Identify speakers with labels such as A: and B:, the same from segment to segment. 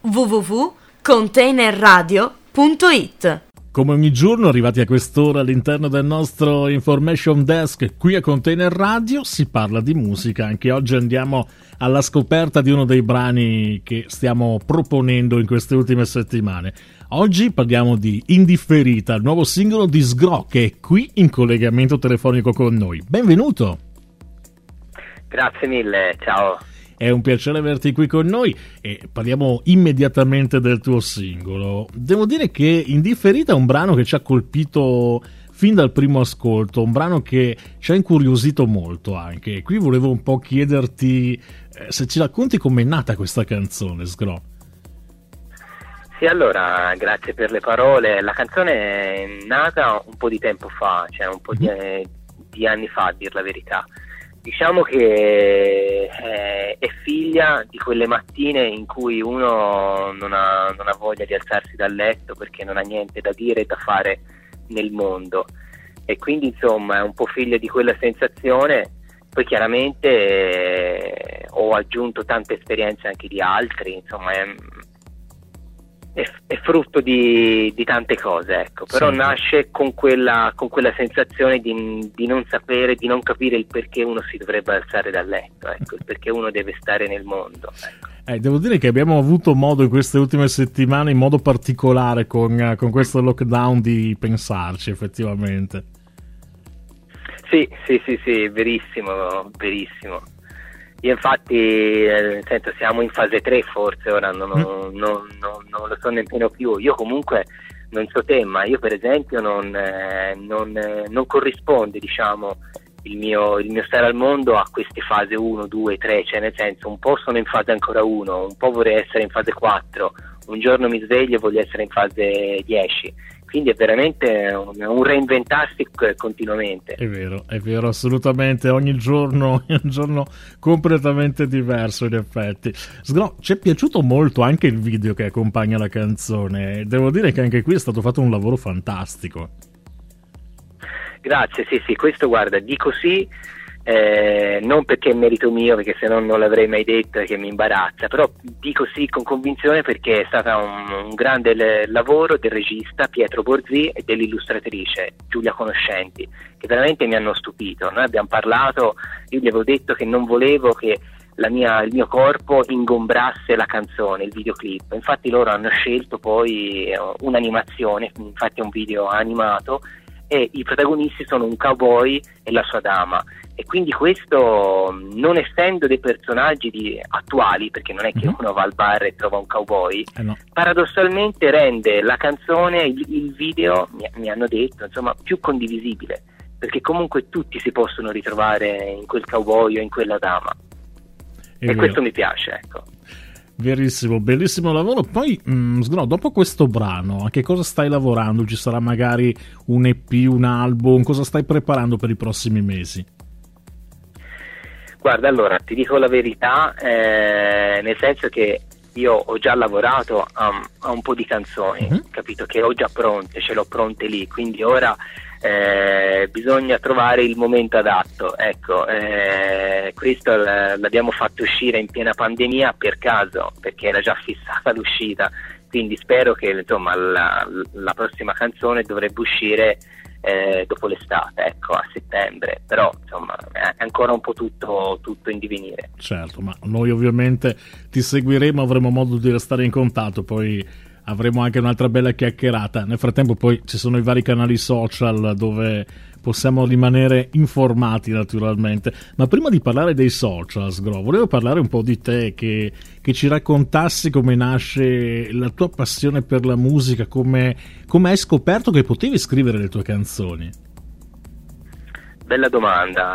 A: www.containerradio.it.
B: Come ogni giorno, arrivati a quest'ora all'interno del nostro Information Desk qui a Container Radio, si parla di musica. Anche oggi andiamo alla scoperta di uno dei brani che stiamo proponendo in queste ultime settimane. Oggi parliamo di Indifferita, il nuovo singolo di Sgro, che è qui in collegamento telefonico con noi. Benvenuto!
C: Grazie mille, ciao!
B: È un piacere averti qui con noi e parliamo immediatamente del tuo singolo. Devo dire che Indifferita è un brano che ci ha colpito fin dal primo ascolto, un brano che ci ha incuriosito molto anche. Qui volevo un po' chiederti se ci racconti com'è nata questa canzone, Sgro.
C: Sì, allora, grazie per le parole. La canzone è nata un po' di tempo fa, cioè un po' di anni fa, a dir la verità. Diciamo che è figlia di quelle mattine in cui uno non ha voglia di alzarsi dal letto perché non ha niente da dire e da fare nel mondo, e quindi insomma è un po' figlia di quella sensazione. Poi chiaramente ho aggiunto tante esperienze anche di altri, insomma è frutto di tante cose, ecco. Però sì, nasce con quella sensazione di non sapere, di non capire il perché uno si dovrebbe alzare dal letto, ecco, il perché uno deve stare nel mondo, ecco.
B: Devo dire che abbiamo avuto modo in queste ultime settimane, in modo particolare con questo lockdown, di pensarci effettivamente.
C: Sì, verissimo. Io infatti siamo in fase 3 forse ora, non lo so nemmeno più. Io comunque non so te, ma io per esempio non corrisponde, diciamo, il mio stare al mondo a queste fasi 1, 2, 3, cioè nel senso, un po' sono in fase ancora 1, un po' vorrei essere in fase 4, un giorno mi sveglio e voglio essere in fase 10. Quindi è veramente un reinventarsi continuamente.
B: È vero, assolutamente, ogni giorno è un giorno completamente diverso in effetti. Sgro, ci è piaciuto molto anche il video che accompagna la canzone, devo dire che anche qui è stato fatto un lavoro fantastico.
C: Grazie, sì, questo guarda, dico sì, non perché è merito mio, perché se no non l'avrei mai detto, che mi imbarazza, però dico sì con convinzione perché è stato un grande lavoro del regista Pietro Borzì e dell'illustratrice Giulia Conoscenti, che veramente mi hanno stupito. Noi abbiamo parlato, io gli avevo detto che non volevo che il mio corpo ingombrasse la canzone, il videoclip, infatti loro hanno scelto poi un'animazione, infatti è un video animato, e i protagonisti sono un cowboy e la sua dama, e quindi questo, non essendo dei personaggi attuali, perché non è che uno va al bar e trova un cowboy, no, paradossalmente rende la canzone, il video, mi hanno detto, insomma, più condivisibile, perché comunque tutti si possono ritrovare in quel cowboy o in quella dama, e questo mi piace, ecco.
B: Verissimo, bellissimo lavoro. Poi Sgro, dopo questo brano a che cosa stai lavorando? Ci sarà magari un EP, un album? Cosa stai preparando per i prossimi mesi?
C: Guarda, allora ti dico la verità, nel senso che io ho già lavorato a un po' di canzoni, capito, che ho già pronte, ce l'ho pronte lì, quindi ora bisogna trovare il momento adatto, ecco. Questo l'abbiamo fatto uscire in piena pandemia per caso, perché era già fissata l'uscita, quindi spero che insomma la prossima canzone dovrebbe uscire dopo l'estate, ecco, a settembre, però insomma è ancora un po' tutto in divenire.
B: Certo, ma noi ovviamente ti seguiremo, avremo modo di restare in contatto, poi avremo anche un'altra bella chiacchierata. Nel frattempo poi ci sono i vari canali social dove possiamo rimanere informati naturalmente. Ma prima di parlare dei social, Sgro, volevo parlare un po' di te, che ci raccontassi come nasce la tua passione per la musica, come hai scoperto che potevi scrivere le tue canzoni.
C: Bella domanda.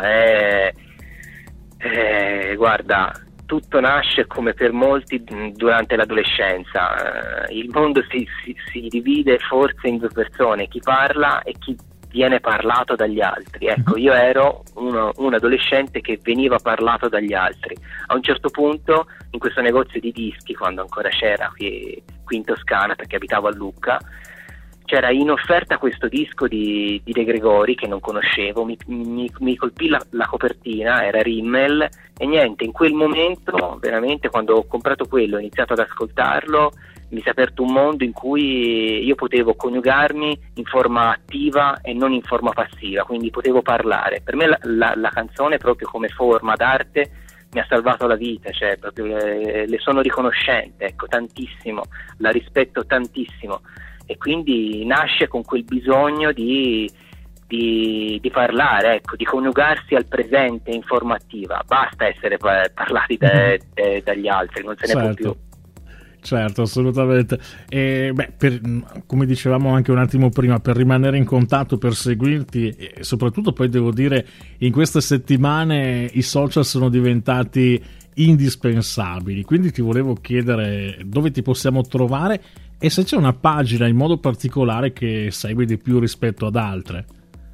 C: Guarda, tutto nasce, come per molti, durante l'adolescenza. Il mondo si divide forse in due persone, chi parla e chi viene parlato dagli altri. Ecco, io ero un adolescente che veniva parlato dagli altri. A un certo punto, in questo negozio di dischi, quando ancora c'era qui in Toscana, perché abitavo a Lucca, c'era in offerta questo disco di De Gregori che non conoscevo, mi colpì la copertina, era Rimmel, e niente, in quel momento veramente, quando ho comprato quello, ho iniziato ad ascoltarlo, mi si è aperto un mondo in cui io potevo coniugarmi in forma attiva e non in forma passiva, quindi potevo parlare. Per me la canzone, proprio come forma d'arte, mi ha salvato la vita, cioè proprio le sono riconoscente, ecco, tantissimo, la rispetto tantissimo, e quindi nasce con quel bisogno di parlare, ecco, di coniugarsi al presente in forma attiva. Basta essere parlati dagli altri, non se ne può più.
B: Certo, assolutamente. E come dicevamo anche un attimo prima, per rimanere in contatto, per seguirti, e soprattutto poi devo dire, in queste settimane i social sono diventati indispensabili, quindi ti volevo chiedere dove ti possiamo trovare e se c'è una pagina in modo particolare che segui di più rispetto ad altre.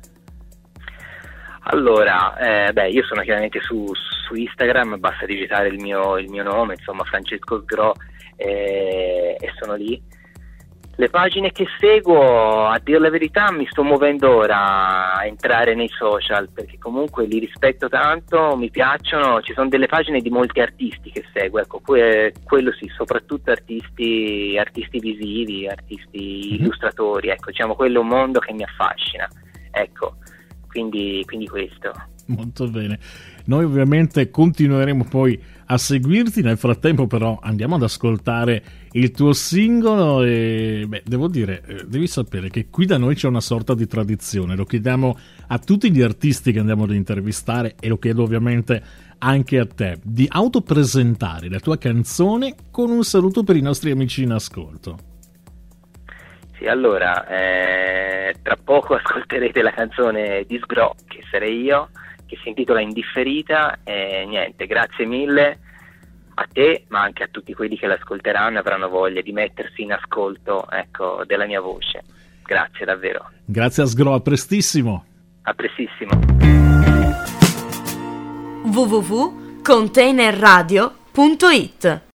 C: Allora, io sono chiaramente su Instagram, basta digitare il mio nome, insomma, Francesco Sgro, e sono lì. Le pagine che seguo, a dire la verità, mi sto muovendo ora a entrare nei social, perché comunque li rispetto tanto, mi piacciono. Ci sono delle pagine di molti artisti che seguo, ecco, quello sì, soprattutto artisti visivi, artisti illustratori, ecco, diciamo, quello è un mondo che mi affascina, ecco, quindi questo.
B: Molto bene. Noi ovviamente continueremo poi a seguirti, nel frattempo però andiamo ad ascoltare il tuo singolo e devo dire, devi sapere che qui da noi c'è una sorta di tradizione, lo chiediamo a tutti gli artisti che andiamo ad intervistare e lo chiedo ovviamente anche a te, di autopresentare la tua canzone con un saluto per i nostri amici in ascolto.
C: Sì, allora, tra poco ascolterete la canzone di Sgro, che sarei io, che si intitola Indifferita, e niente, grazie mille a te, ma anche a tutti quelli che l'ascolteranno e avranno voglia di mettersi in ascolto, ecco, della mia voce. Grazie davvero.
B: Grazie a Sgro, a prestissimo.
C: A prestissimo.
A: www.containerradio.it